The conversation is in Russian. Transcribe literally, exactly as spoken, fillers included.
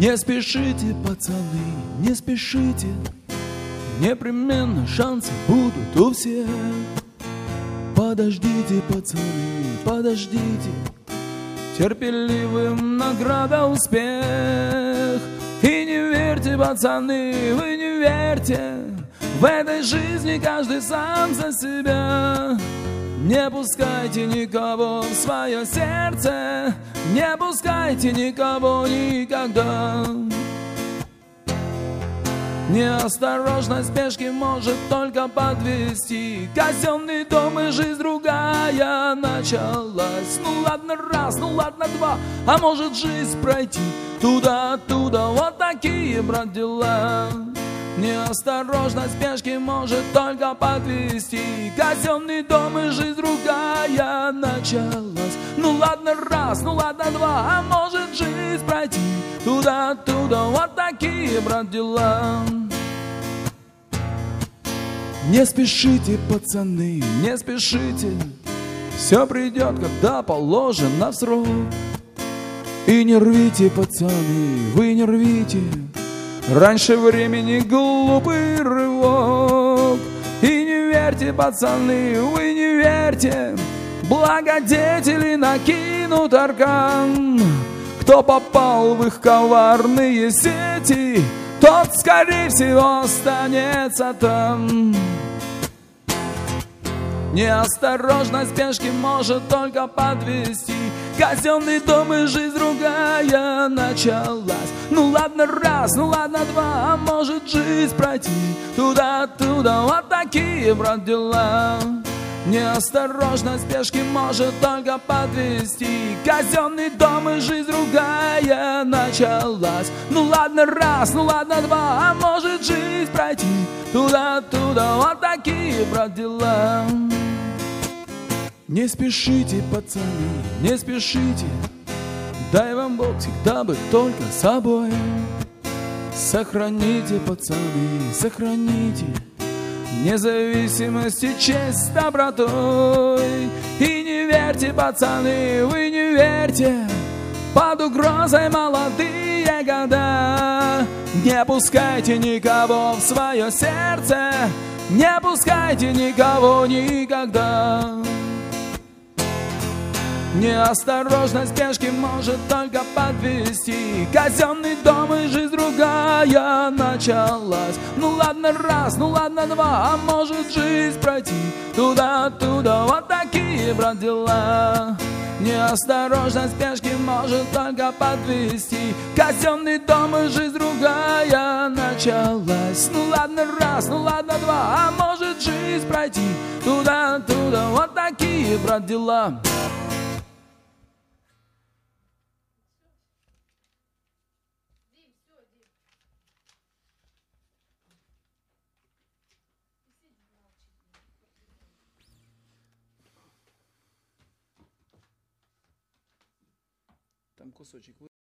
Не спешите, пацаны, не спешите, непременно шансы будут у всех. Подождите, пацаны, подождите, терпеливым награда успех. И не верьте, пацаны, вы не верьте, в этой жизни каждый сам за себя. Не пускайте никого в свое сердце, не пускайте никого никогда. Неосторожность спешки может только подвести. Казенный дом и жизнь другая началась. Ну ладно раз, ну ладно два, а может жизнь пройти туда-оттуда. Вот такие, брат, дела. Неосторожность спешки может только подвести. Казенный дом и жизнь другая началась. Ну ладно раз, ну ладно два, а может жизнь пройти туда-оттуда. Вот такие, брат, дела. Не спешите, пацаны, не спешите, все придет, когда положено в срок. И не рвите, пацаны, вы не рвите раньше времени глупый рывок. И не верьте, пацаны, вы не верьте, благодетели накинут аркан. Кто попал в их коварные сети, тот, скорее всего, останется там. Неосторожность спешки может только подвести. Казенный дом и жизнь другая началась. Ну ладно раз, ну ладно два, а может жизнь пройти туда-оттуда. Вот такие, брат, дела. Неосторожность спешки может только подвести. Казенный дом и жизнь другая началась. Ну ладно раз, ну ладно два, а может жизнь пройти туда-оттуда. Вот такие, брат, дела. Не спешите, пацаны, не спешите, дай вам Бог всегда быть только собой. Сохраните, пацаны, сохраните независимость и честь с добротой. И не верьте, пацаны, вы не верьте, под угрозой молодые года. Не пускайте никого в свое сердце, не пускайте никого никогда. Неосторожность спешки может только подвести. Казенный дом и жизнь другая началась. Ну ладно раз, ну ладно два, а может жизнь пройти туда-оттуда. Вот такие, брат, дела. Неосторожность спешки может только подвести. Казенный дом и жизнь другая началась. Ну ладно раз, ну ладно два, а может жизнь пройти туда-оттуда. Вот такие, брат, дела. Там кусочек